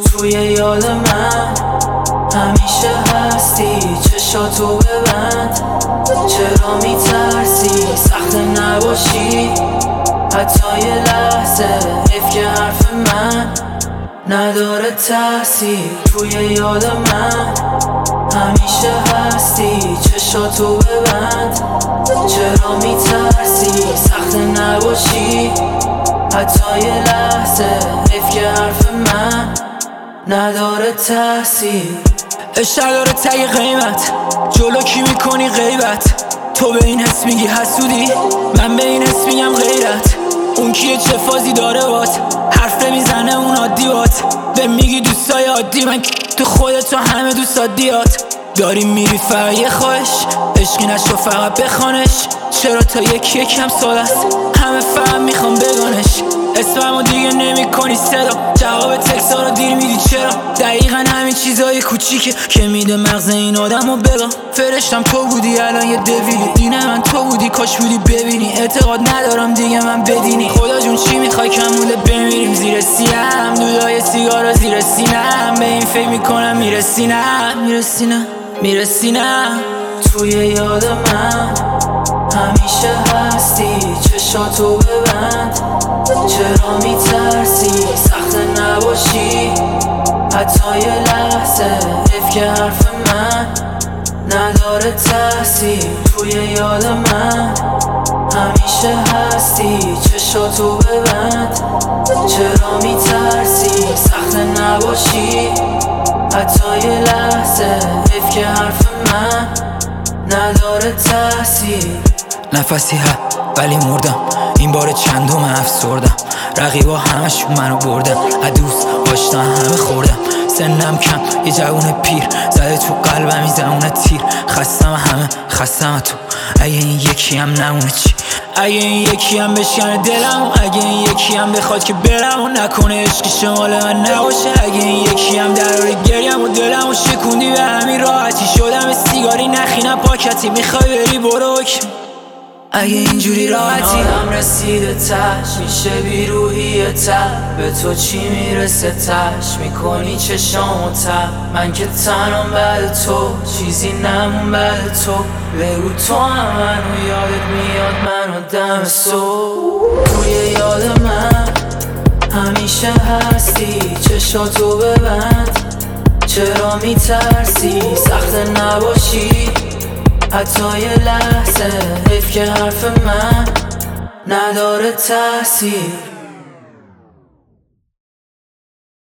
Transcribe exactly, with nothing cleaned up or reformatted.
توی یاد من همیشه هستی، چشاتو ببند. چرا میترسی سخت نباشی حتی یه لحظه؟ حیف که حرف من نداره تاثیر. توی یاد من همیشه هستی، چشاتو ببند. چرا میترسی سخت نباشی حتی یه لحظه؟ حیف که حرف من نداره تاثیر. عشق نداره تگ قیمت، جلو کی میکنی غیبت؟ تو به این حس میگی حسودی، من به این حس میگم غیرت. اون کیه چه فازی داره بات، حرف نمیزنه اون عادی بات. به میگی دوستای عادی، من تو خودت و همه دوست عادیات. داری میری فقط یه خواهش، عشقی نشو فقط بخوانش. چرا تا یکی یکم سال است همه فقط میخوام بگانش. اسممو دیگه نمی کنی صدا، جواب تکسا رو دیر میدی چرا؟ دقیقا همین چیزای کوچیکه که میده مغز این آدمو بگا. فرشتم تو بودی الان یه دویلی، اینه من تو بودی کاش بودی ببینی. اعتقاد ندارم دیگه من بدینی، خدا جون چی میخوای کموله بمیریم زیر سیم. دودای سیگارا زیر سینم، به این فکر میکنم میرسینم میرسینم میرسینم. توی یاد من همیشه هستی، چشاتو ببند. چرا میترسی سخت نباشی حتی یه لحظه؟ حیف که حرف من نداره تاثیر. توی یاد من همیشه هستی، چشاتو ببند. چرا میترسی سخت نباشی حتی یه لحظه؟ حیف که حرف من نداره تاثیر. نفسی ها ولی مردم، این بار چندم افسردم. رقیبا همش منو بردن، عدوس آشنا همه خوردم. سنم کم یه جوون پیر زده تو قلبم این زمونه تیر. خستم همه خستم تو، اگه این یکی هم نمونه چی؟ اگه این یکی هم بشکنه دلم، اگه این یکی هم بخواد که برم و نکنه عشقی شمال من نباشه. اگه این یکی هم دراره گریم و دلم و شکوندی به همین راحتی. شدم سیگاری نخینم پاکتی، میخوای بری برو اگه اینجوری راحتی. این آدم رسیده تش میشه بیروحی تب. به تو چی میرسه تش میکنی چشامو تب. من که تنم بعد تو چیزی نمون بعد تو. بگو تو هم منو یادت میاد منو دم صبح. توی یاد من همیشه هستی، چشاتو ببند. چرا میترسی سخت نباشی حتی یه لحظه؟ حیف که حرف من نداره تاثیر.